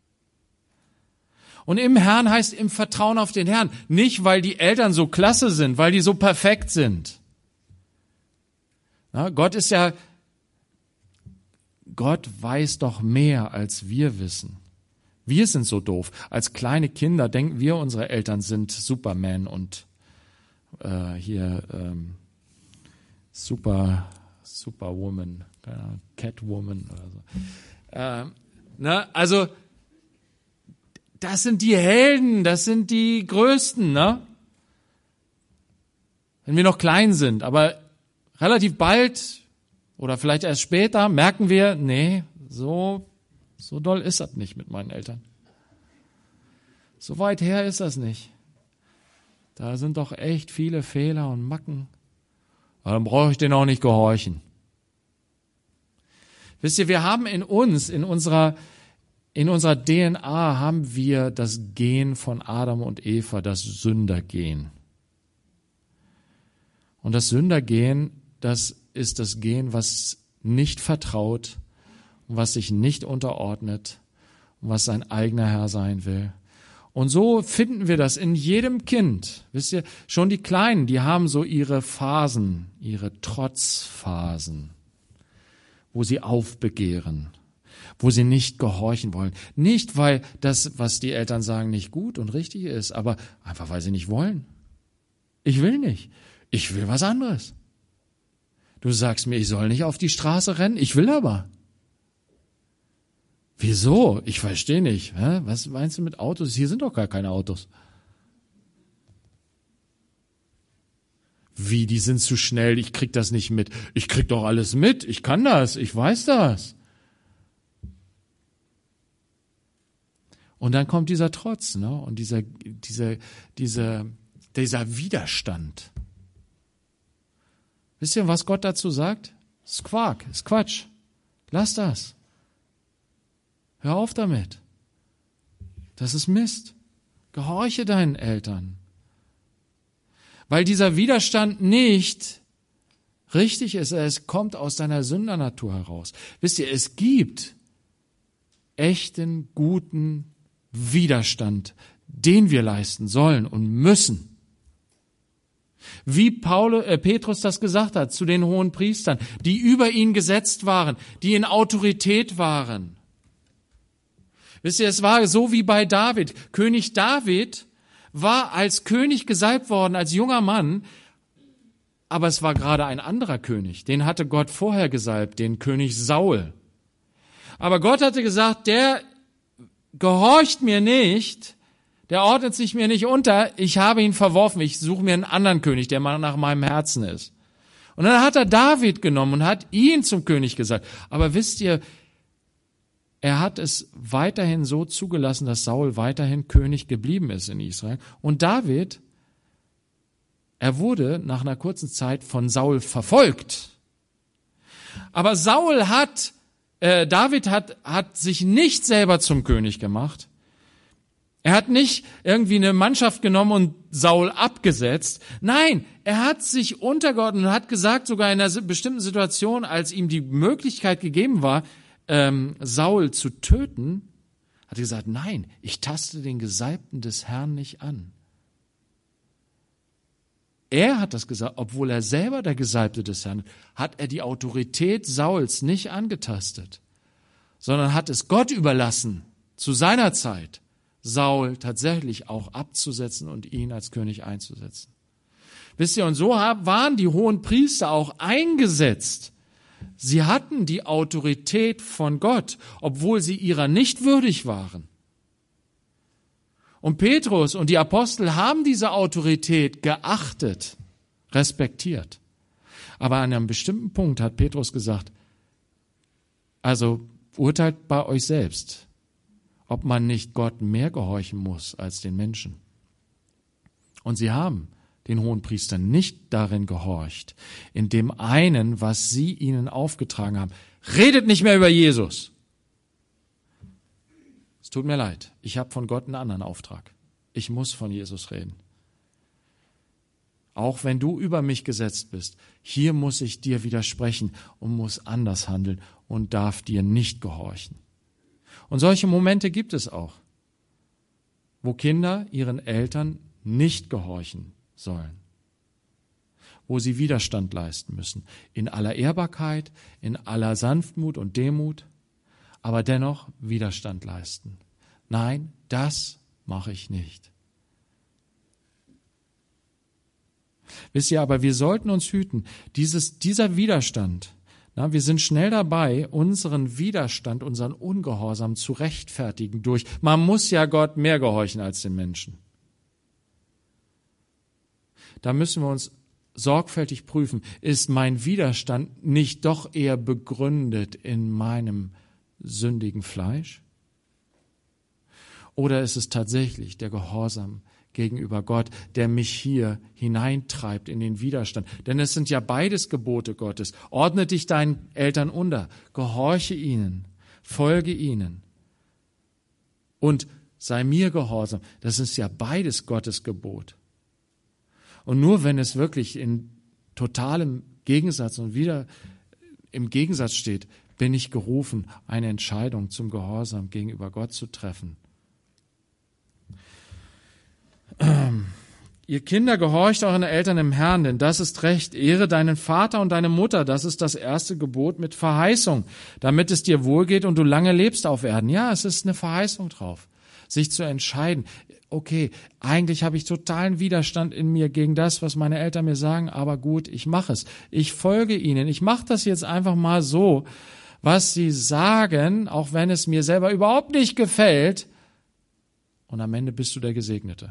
Und im Herrn heißt im Vertrauen auf den Herrn. Nicht, weil die Eltern so klasse sind, weil die so perfekt sind. Ja, Gott ist ja Gott weiß doch mehr, als wir wissen. Wir sind so doof. Als kleine Kinder denken wir, unsere Eltern sind Superman und äh, hier ähm, Super, Superwoman, keine Ahnung, Catwoman oder so. Ähm, ne? Also, das sind die Helden, das sind die Größten, ne? Wenn wir noch klein sind, aber relativ bald oder vielleicht erst später merken wir, nee, so, so doll ist das nicht mit meinen Eltern. So weit her ist das nicht. Da sind doch echt viele Fehler und Macken. Aber dann brauche ich denen auch nicht gehorchen. Wisst ihr, wir haben in uns, in unserer, in unserer D N A haben wir das Gen von Adam und Eva, das Sündergen. Und das Sündergen, das ist das Gen, was nicht vertraut, was sich nicht unterordnet, was sein eigener Herr sein will. Und so finden wir das in jedem Kind. Wisst ihr, schon die Kleinen, die haben so ihre Phasen, ihre Trotzphasen, wo sie aufbegehren, wo sie nicht gehorchen wollen. Nicht, weil das, was die Eltern sagen, nicht gut und richtig ist, aber einfach, weil sie nicht wollen. Ich will nicht. Ich will was anderes. Du sagst mir, ich soll nicht auf die Straße rennen, ich will aber. Wieso? Ich verstehe nicht. Hä? Was meinst du mit Autos? Hier sind doch gar keine Autos. Wie, die sind zu schnell, ich krieg das nicht mit. Ich krieg doch alles mit, ich kann das, ich weiß das. Und dann kommt dieser Trotz, ne? Und dieser, dieser, dieser, dieser Widerstand. Wisst ihr, was Gott dazu sagt? Das ist Quark, das ist Quatsch. Lass das. Hör auf damit. Das ist Mist. Gehorche deinen Eltern. Weil dieser Widerstand nicht richtig ist, es kommt aus deiner Sündernatur heraus. Wisst ihr, es gibt echten, guten Widerstand, den wir leisten sollen und müssen. Wie Paulus, äh, Petrus das gesagt hat zu den hohen Priestern, die über ihn gesetzt waren, die in Autorität waren. Wisst ihr, es war so wie bei David. König David war als König gesalbt worden, als junger Mann, aber es war gerade ein anderer König. Den hatte Gott vorher gesalbt, den König Saul. Aber Gott hatte gesagt, der gehorcht mir nicht, der ordnet sich mir nicht unter, ich habe ihn verworfen, ich suche mir einen anderen König, der mal nach meinem Herzen ist. Und dann hat er David genommen und hat ihn zum König gesalbt. Aber wisst ihr, er hat es weiterhin so zugelassen, dass Saul weiterhin König geblieben ist in Israel. Und David, er wurde nach einer kurzen Zeit von Saul verfolgt. Aber Saul hat, äh, David hat, hat sich nicht selber zum König gemacht. Er hat nicht irgendwie eine Mannschaft genommen und Saul abgesetzt. Nein, er hat sich untergeordnet und hat gesagt, sogar in einer bestimmten Situation, als ihm die Möglichkeit gegeben war, ähm, Saul zu töten, hat er gesagt, nein, ich taste den Gesalbten des Herrn nicht an. Er hat das gesagt, obwohl er selber der Gesalbte des Herrn ist, hat er die Autorität Sauls nicht angetastet, sondern hat es Gott überlassen, zu seiner Zeit, Saul tatsächlich auch abzusetzen und ihn als König einzusetzen. Wisst ihr, und so waren die hohen Priester auch eingesetzt. Sie hatten die Autorität von Gott, obwohl sie ihrer nicht würdig waren. Und Petrus und die Apostel haben diese Autorität geachtet, respektiert. Aber an einem bestimmten Punkt hat Petrus gesagt, also urteilt bei euch selbst, ob man nicht Gott mehr gehorchen muss als den Menschen. Und sie haben den Hohenpriestern nicht darin gehorcht, in dem einen, was sie ihnen aufgetragen haben. Redet nicht mehr über Jesus. Es tut mir leid, ich habe von Gott einen anderen Auftrag. Ich muss von Jesus reden. Auch wenn du über mich gesetzt bist, hier muss ich dir widersprechen und muss anders handeln und darf dir nicht gehorchen. Und solche Momente gibt es auch, wo Kinder ihren Eltern nicht gehorchen sollen. wo sie Widerstand leisten müssen. In aller Ehrbarkeit, in aller Sanftmut und Demut, aber dennoch Widerstand leisten. Nein, das mache ich nicht. Wisst ihr, aber wir sollten uns hüten, dieses, dieser Widerstand, na, wir sind schnell dabei, unseren Widerstand, unseren Ungehorsam zu rechtfertigen durch, man muss ja Gott mehr gehorchen als den Menschen. Da müssen wir uns sorgfältig prüfen, ist mein Widerstand nicht doch eher begründet in meinem sündigen Fleisch? Oder ist es tatsächlich der Gehorsam gegenüber Gott, der mich hier hineintreibt in den Widerstand? Denn es sind ja beides Gebote Gottes. Ordne dich deinen Eltern unter, gehorche ihnen, folge ihnen und sei mir gehorsam. Das ist ja beides Gottes Gebot. Und nur wenn es wirklich in totalem Gegensatz und wieder im Gegensatz steht, bin ich gerufen, eine Entscheidung zum Gehorsam gegenüber Gott zu treffen. Ihr Kinder, gehorcht euren Eltern im Herrn, denn das ist recht. Ehre deinen Vater und deine Mutter, das ist das erste Gebot mit Verheißung, damit es dir wohlgeht und du lange lebst auf Erden. Ja, es ist eine Verheißung drauf, sich zu entscheiden. Okay, eigentlich habe ich totalen Widerstand in mir gegen das, was meine Eltern mir sagen, aber gut, ich mache es. Ich folge ihnen. Ich mache das jetzt einfach mal so, was sie sagen, auch wenn es mir selber überhaupt nicht gefällt. Und am Ende bist du der Gesegnete.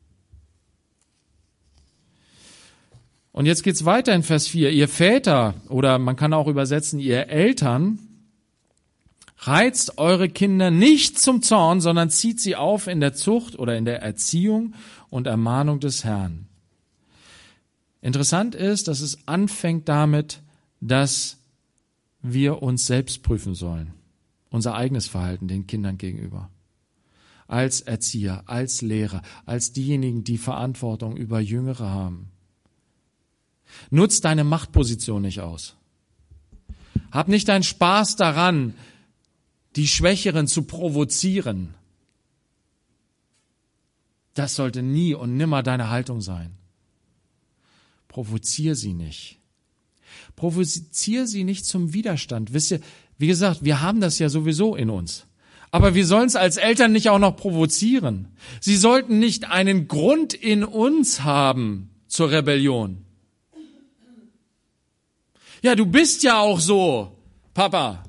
Und jetzt geht's weiter in Vers vier. Ihr Väter, oder man kann auch übersetzen, ihr Eltern, reizt eure Kinder nicht zum Zorn, sondern zieht sie auf in der Zucht oder in der Erziehung und Ermahnung des Herrn. Interessant ist, dass es anfängt damit, dass wir uns selbst prüfen sollen. Unser eigenes Verhalten den Kindern gegenüber. Als Erzieher, als Lehrer, als diejenigen, die Verantwortung über Jüngere haben. Nutz deine Machtposition nicht aus. Hab nicht deinen Spaß daran, die Schwächeren zu provozieren. Das sollte nie und nimmer deine Haltung sein. Provozier sie nicht. Provozier sie nicht zum Widerstand. Wisst ihr, wie gesagt, wir haben das ja sowieso in uns. Aber wir sollen es als Eltern nicht auch noch provozieren. Sie sollten nicht einen Grund in uns haben zur Rebellion. Ja, du bist ja auch so, Papa.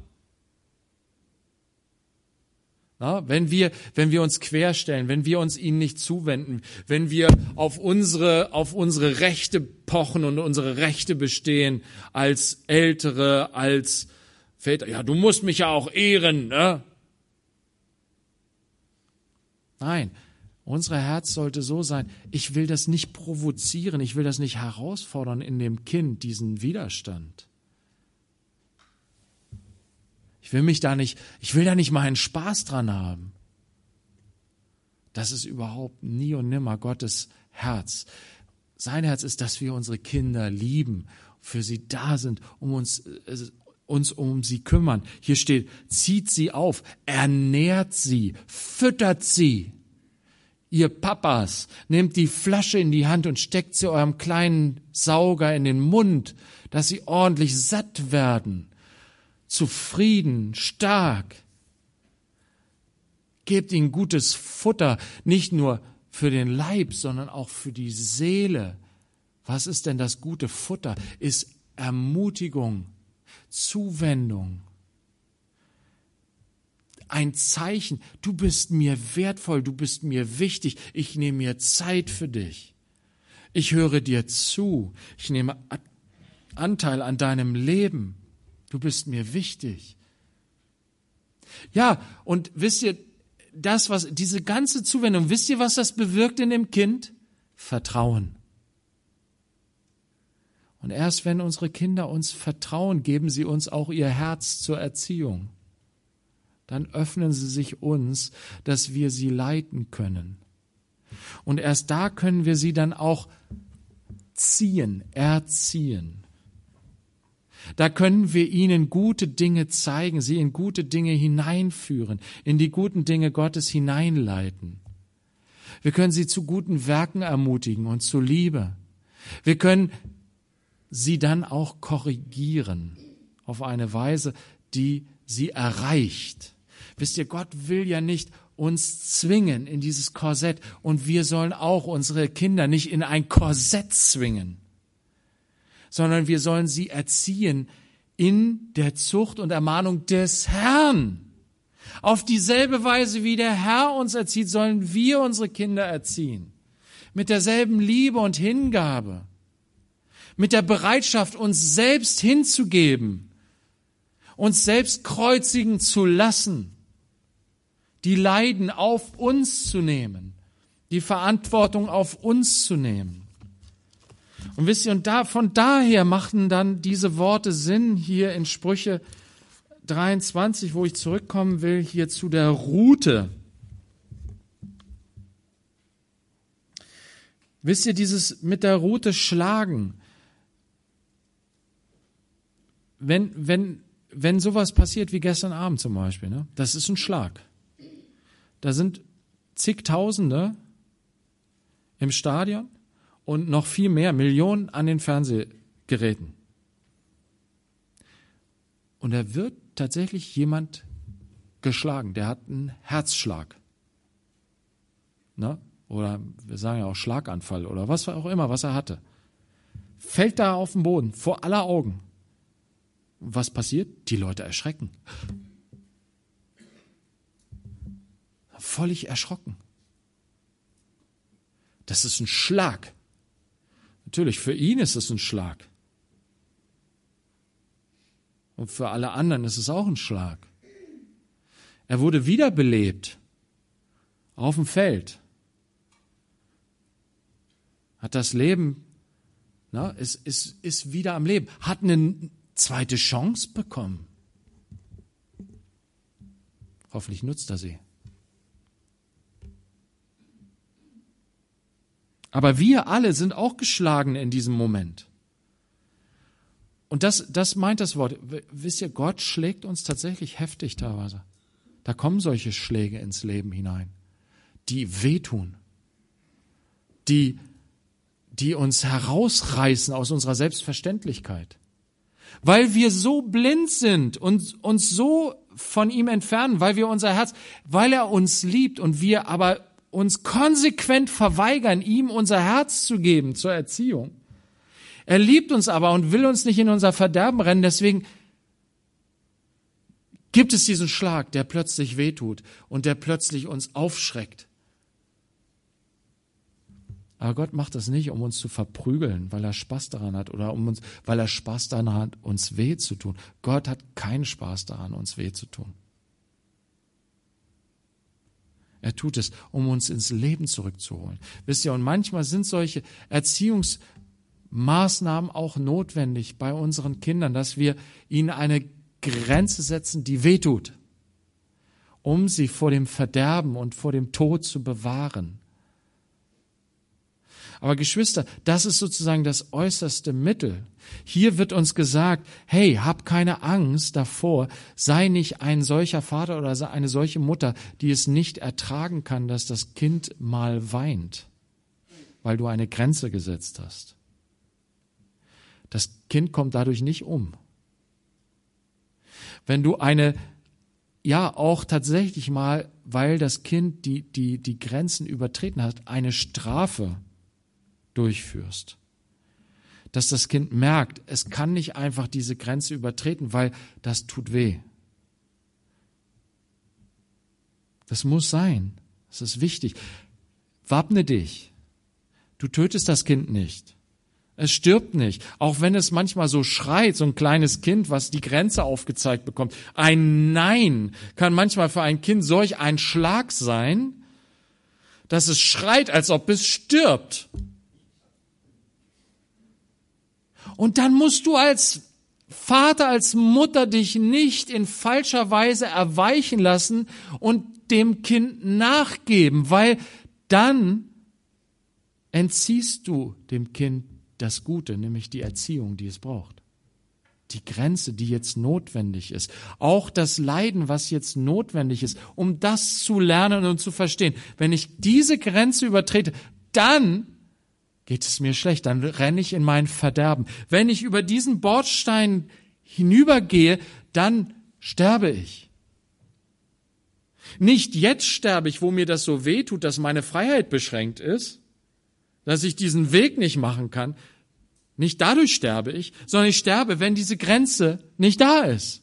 Na, wenn wir, wenn wir uns querstellen, wenn wir uns ihnen nicht zuwenden, wenn wir auf unsere, auf unsere Rechte pochen und unsere Rechte bestehen als Ältere, als Väter. Ja, du musst mich ja auch ehren, ne? Nein, unser Herz sollte so sein, ich will das nicht provozieren, ich will das nicht herausfordern in dem Kind, diesen Widerstand. Ich will mich da nicht, ich will da nicht mal einen Spaß dran haben. Das ist überhaupt nie und nimmer Gottes Herz. Sein Herz ist, dass wir unsere Kinder lieben, für sie da sind, um uns, uns um sie kümmern. Hier steht, zieht sie auf, ernährt sie, füttert sie. Ihr Papas, nehmt die Flasche in die Hand und steckt sie eurem kleinen Sauger in den Mund, dass sie ordentlich satt werden, zufrieden, stark. Gebt ihnen gutes Futter, nicht nur für den Leib, sondern auch für die Seele. Was ist denn das gute Futter? Ist Ermutigung, Zuwendung. Ein Zeichen, du bist mir wertvoll, du bist mir wichtig, ich nehme mir Zeit für dich. Ich höre dir zu, ich nehme Anteil an deinem Leben, du bist mir wichtig. Ja, und wisst ihr, das, was, diese ganze Zuwendung, wisst ihr, was das bewirkt in dem Kind? Vertrauen. Und erst wenn unsere Kinder uns vertrauen, geben sie uns auch ihr Herz zur Erziehung. Dann öffnen sie sich uns, dass wir sie leiten können. Und erst da können wir sie dann auch ziehen, erziehen. Da können wir ihnen gute Dinge zeigen, sie in gute Dinge hineinführen, in die guten Dinge Gottes hineinleiten. Wir können sie zu guten Werken ermutigen und zu Liebe. Wir können sie dann auch korrigieren auf eine Weise, die sie erreicht. Wisst ihr, Gott will ja nicht uns zwingen in dieses Korsett und wir sollen auch unsere Kinder nicht in ein Korsett zwingen, sondern wir sollen sie erziehen in der Zucht und Ermahnung des Herrn. Auf dieselbe Weise, wie der Herr uns erzieht, sollen wir unsere Kinder erziehen. Mit derselben Liebe und Hingabe. Mit der Bereitschaft, uns selbst hinzugeben. Uns selbst kreuzigen zu lassen. Die Leiden auf uns zu nehmen. Die Verantwortung auf uns zu nehmen. Und wisst ihr, und da, von daher machten dann diese Worte Sinn hier in Sprüche dreiundzwanzig, wo ich zurückkommen will, hier zu der Rute. Wisst ihr, dieses mit der Rute schlagen, wenn, wenn, wenn sowas passiert wie gestern Abend zum Beispiel, ne, das ist ein Schlag. Da sind zigtausende im Stadion und noch viel mehr, Millionen an den Fernsehgeräten. Und da wird tatsächlich jemand geschlagen, der hat einen Herzschlag. Ne? Oder wir sagen ja auch Schlaganfall oder was auch immer, was er hatte. Fällt da auf den Boden, vor aller Augen. Was passiert? Die Leute erschrecken. Völlig erschrocken. Das ist ein Schlag. Natürlich, für ihn ist es ein Schlag. Und für alle anderen ist es auch ein Schlag. Er wurde wiederbelebt auf dem Feld. Hat das Leben, na, ist, ist, ist wieder am Leben. Hat eine zweite Chance bekommen. Hoffentlich nutzt er sie. Aber wir alle sind auch geschlagen in diesem Moment. Und das, das meint das Wort. Wisst ihr, Gott schlägt uns tatsächlich heftig teilweise. Da kommen solche Schläge ins Leben hinein, die wehtun, die, die uns herausreißen aus unserer Selbstverständlichkeit. Weil wir so blind sind und uns so von ihm entfernen, weil wir unser Herz, weil er uns liebt und wir aber uns konsequent verweigern, ihm unser Herz zu geben zur Erziehung. Er liebt uns aber und will uns nicht in unser Verderben rennen, deswegen gibt es diesen Schlag, der plötzlich wehtut und der plötzlich uns aufschreckt. Aber Gott macht das nicht, um uns zu verprügeln, weil er Spaß daran hat oder um uns, weil er Spaß daran hat, uns weh zu tun. Gott hat keinen Spaß daran, uns weh zu tun. Er tut es, um uns ins Leben zurückzuholen. Wisst ihr, und manchmal sind solche Erziehungsmaßnahmen auch notwendig bei unseren Kindern, dass wir ihnen eine Grenze setzen, die wehtut, um sie vor dem Verderben und vor dem Tod zu bewahren. Aber Geschwister, das ist sozusagen das äußerste Mittel. Hier wird uns gesagt, hey, hab keine Angst davor, sei nicht ein solcher Vater oder sei eine solche Mutter, die es nicht ertragen kann, dass das Kind mal weint, weil du eine Grenze gesetzt hast. Das Kind kommt dadurch nicht um. Wenn du eine, ja auch tatsächlich mal, weil das Kind die, die, die Grenzen übertreten hat, eine Strafe durchführst. Dass das Kind merkt, es kann nicht einfach diese Grenze übertreten, weil das tut weh. Das muss sein. Das ist wichtig. Wappne dich. Du tötest das Kind nicht. Es stirbt nicht. Auch wenn es manchmal so schreit, so ein kleines Kind, was die Grenze aufgezeigt bekommt. Ein Nein kann manchmal für ein Kind solch ein Schlag sein, dass es schreit, als ob es stirbt. Und dann musst du als Vater, als Mutter dich nicht in falscher Weise erweichen lassen und dem Kind nachgeben, weil dann entziehst du dem Kind das Gute, nämlich die Erziehung, die es braucht. Die Grenze, die jetzt notwendig ist. Auch das Leiden, was jetzt notwendig ist, um das zu lernen und zu verstehen. Wenn ich diese Grenze übertrete, dann geht es mir schlecht, dann renne ich in mein Verderben. Wenn ich über diesen Bordstein hinübergehe, dann sterbe ich. Nicht jetzt sterbe ich, wo mir das so weh tut, dass meine Freiheit beschränkt ist, dass ich diesen Weg nicht machen kann. Nicht dadurch sterbe ich, sondern ich sterbe, wenn diese Grenze nicht da ist.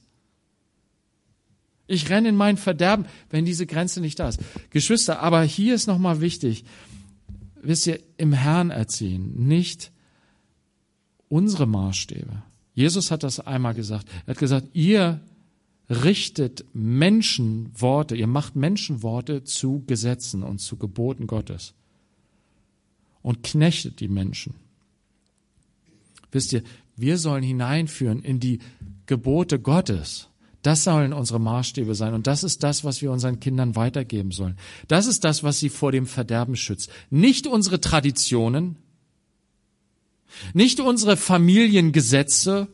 Ich renne in mein Verderben, wenn diese Grenze nicht da ist. Geschwister, aber hier ist nochmal wichtig, wisst ihr, im Herrn erziehen, nicht unsere Maßstäbe. Jesus hat das einmal gesagt. Er hat gesagt, ihr richtet Menschenworte, ihr macht Menschenworte zu Gesetzen und zu Geboten Gottes und knechtet die Menschen. Wisst ihr, wir sollen hineinführen in die Gebote Gottes. Das sollen unsere Maßstäbe sein und das ist das, was wir unseren Kindern weitergeben sollen. Das ist das, was sie vor dem Verderben schützt. Nicht unsere Traditionen, nicht unsere Familiengesetze.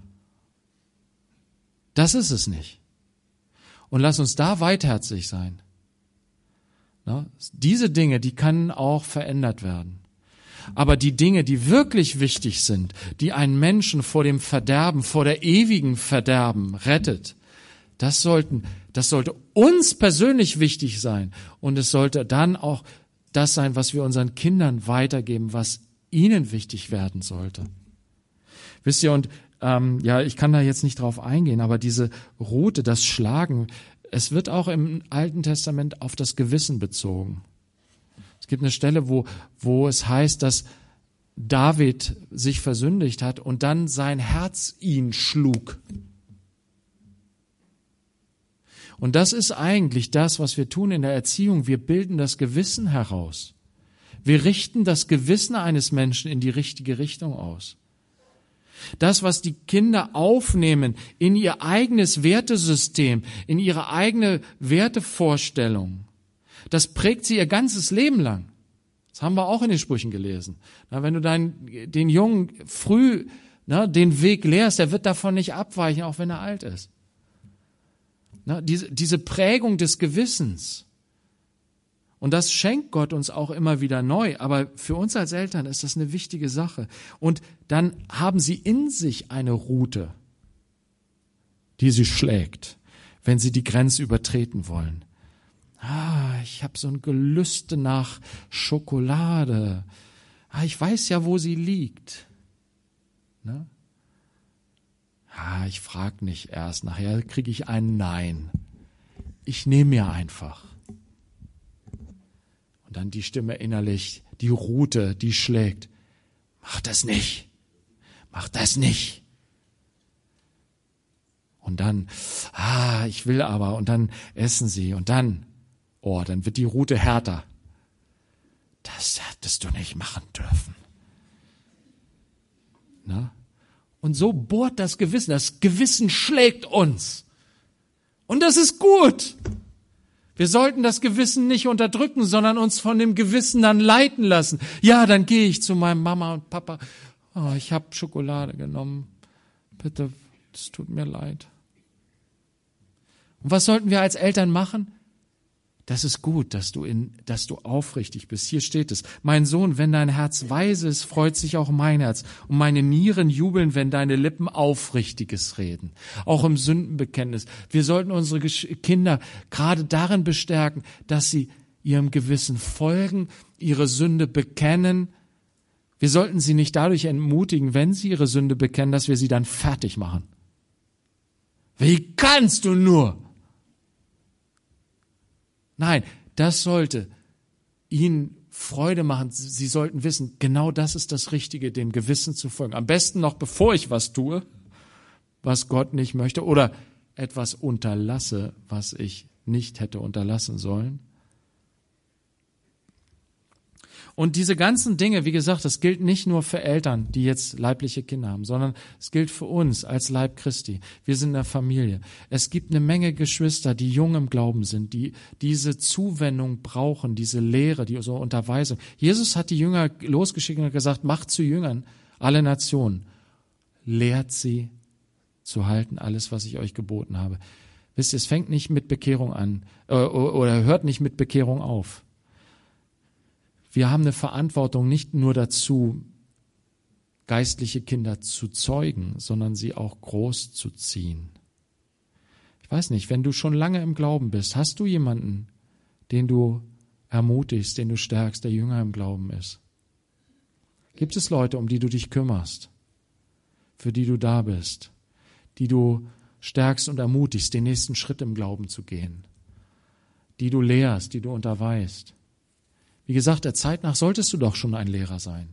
Das ist es nicht. Und lass uns da weitherzig sein. Na, diese Dinge, die können auch verändert werden. Aber die Dinge, die wirklich wichtig sind, die einen Menschen vor dem Verderben, vor der ewigen Verderben rettet, das sollten, das sollte uns persönlich wichtig sein. Und es sollte dann auch das sein, was wir unseren Kindern weitergeben, was ihnen wichtig werden sollte. Wisst ihr, und Ähm, ja, ich kann da jetzt nicht drauf eingehen, aber diese Rute, das Schlagen, es wird auch im Alten Testament auf das Gewissen bezogen. Es gibt eine Stelle, wo, wo es heißt, dass David sich versündigt hat und dann sein Herz ihn schlug. Und das ist eigentlich das, was wir tun in der Erziehung. Wir bilden das Gewissen heraus. Wir richten das Gewissen eines Menschen in die richtige Richtung aus. Das, was die Kinder aufnehmen in ihr eigenes Wertesystem, in ihre eigene Wertevorstellung, das prägt sie ihr ganzes Leben lang. Das haben wir auch in den Sprüchen gelesen. Na, wenn du dein, den Jungen früh na, den Weg lehrst, der wird davon nicht abweichen, auch wenn er alt ist. Na, diese, diese Prägung des Gewissens. Und das schenkt Gott uns auch immer wieder neu. Aber für uns als Eltern ist das eine wichtige Sache. Und dann haben sie in sich eine Rute, die sie schlägt, wenn sie die Grenze übertreten wollen. Ah, ich habe so ein Gelüste nach Schokolade. Ah, ich weiß ja, wo sie liegt. Ne? Ah, ich frage nicht erst. Nachher kriege ich ein Nein. Ich nehme mir einfach. Und dann die Stimme innerlich, die Rute, die schlägt. Mach das nicht. Mach das nicht. Und dann, ah, ich will aber. Und dann essen sie. Und dann, oh, dann wird die Rute härter. Das hättest du nicht machen dürfen. Na? Und so bohrt das Gewissen. Das Gewissen schlägt uns. Und das ist gut. Wir sollten das Gewissen nicht unterdrücken, sondern uns von dem Gewissen dann leiten lassen. Ja, dann gehe ich zu meinem Mama und Papa. Oh, ich habe Schokolade genommen. Bitte, es tut mir leid. Und was sollten wir als Eltern machen? Das ist gut, dass du in, dass du aufrichtig bist. Hier steht es. Mein Sohn, wenn dein Herz weise ist, freut sich auch mein Herz. Und meine Nieren jubeln, wenn deine Lippen Aufrichtiges reden. Auch im Sündenbekenntnis. Wir sollten unsere Kinder gerade darin bestärken, dass sie ihrem Gewissen folgen, ihre Sünde bekennen. Wir sollten sie nicht dadurch entmutigen, wenn sie ihre Sünde bekennen, dass wir sie dann fertig machen. Wie kannst du nur? Nein, das sollte ihnen Freude machen. Sie sollten wissen, genau das ist das Richtige, dem Gewissen zu folgen. Am besten noch, bevor ich was tue, was Gott nicht möchte, oder etwas unterlasse, was ich nicht hätte unterlassen sollen. Und diese ganzen Dinge, wie gesagt, das gilt nicht nur für Eltern, die jetzt leibliche Kinder haben, sondern es gilt für uns als Leib Christi. Wir sind eine Familie. Es gibt eine Menge Geschwister, die jung im Glauben sind, die diese Zuwendung brauchen, diese Lehre, diese Unterweisung. Jesus hat die Jünger losgeschickt und gesagt, macht zu Jüngern alle Nationen. Lehrt sie zu halten, alles, was ich euch geboten habe. Wisst ihr, es fängt nicht mit Bekehrung an äh, oder hört nicht mit Bekehrung auf. wir haben eine Verantwortung nicht nur dazu, geistliche Kinder zu zeugen, sondern sie auch groß zu ziehen. Ich weiß nicht, wenn du schon lange im Glauben bist, hast du jemanden, den du ermutigst, den du stärkst, der jünger im Glauben ist? Gibt es Leute, um die du dich kümmerst, für die du da bist, die du stärkst und ermutigst, den nächsten Schritt im Glauben zu gehen, die du lehrst, die du unterweist? Wie gesagt, der Zeit nach solltest du doch schon ein Lehrer sein.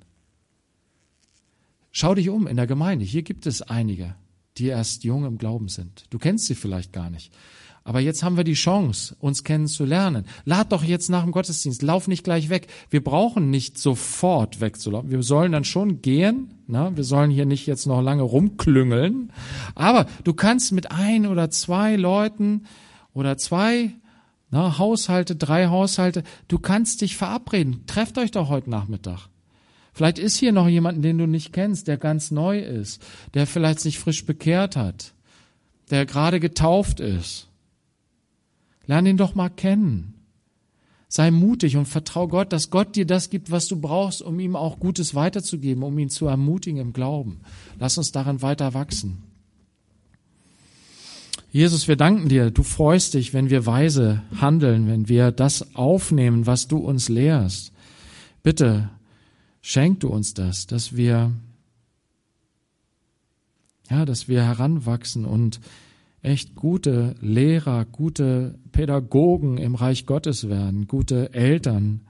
Schau dich um in der Gemeinde. Hier gibt es einige, die erst jung im Glauben sind. Du kennst sie vielleicht gar nicht. Aber jetzt haben wir die Chance, uns kennenzulernen. Lad doch jetzt nach dem Gottesdienst, lauf nicht gleich weg. Wir brauchen nicht sofort wegzulaufen. Wir sollen dann schon gehen. Na, wir sollen hier nicht jetzt noch lange rumklüngeln. Aber du kannst mit ein oder zwei Leuten oder zwei na, Haushalte, drei Haushalte, du kannst dich verabreden. Trefft euch doch heute Nachmittag. Vielleicht ist hier noch jemand, den du nicht kennst, der ganz neu ist, der vielleicht sich frisch bekehrt hat, der gerade getauft ist. Lern ihn doch mal kennen. Sei mutig und vertrau Gott, dass Gott dir das gibt, was du brauchst, um ihm auch Gutes weiterzugeben, um ihn zu ermutigen im Glauben. Lass uns darin weiter wachsen. Jesus, wir danken dir. Du freust dich, wenn wir weise handeln, wenn wir das aufnehmen, was du uns lehrst. Bitte, schenk du uns das, dass wir, ja, dass wir heranwachsen und echt gute Lehrer, gute Pädagogen im Reich Gottes werden, gute Eltern,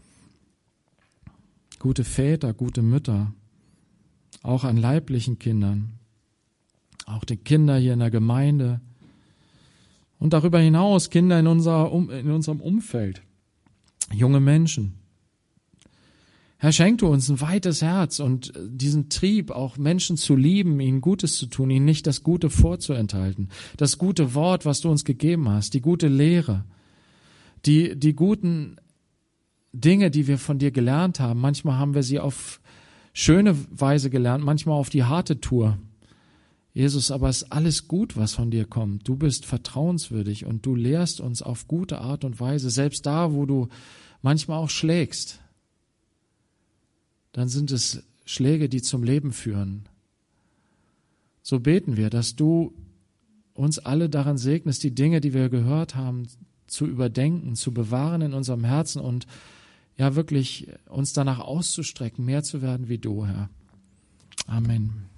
gute Väter, gute Mütter, auch an leiblichen Kindern, auch die Kinder hier in der Gemeinde und darüber hinaus Kinder in, unserer, in unserem Umfeld, junge Menschen. Herr, schenk du uns ein weites Herz und diesen Trieb, auch Menschen zu lieben, ihnen Gutes zu tun, ihnen nicht das Gute vorzuenthalten. Das gute Wort, was du uns gegeben hast, die gute Lehre, die, die guten Dinge, die wir von dir gelernt haben. Manchmal haben wir sie auf schöne Weise gelernt, manchmal auf die harte Tour. Jesus, aber es ist alles gut, was von dir kommt. Du bist vertrauenswürdig und du lehrst uns auf gute Art und Weise, selbst da, wo du manchmal auch schlägst. Dann sind es Schläge, die zum Leben führen. So beten wir, dass du uns alle daran segnest, die Dinge, die wir gehört haben, zu überdenken, zu bewahren in unserem Herzen und ja wirklich uns danach auszustrecken, mehr zu werden wie du, Herr. Amen.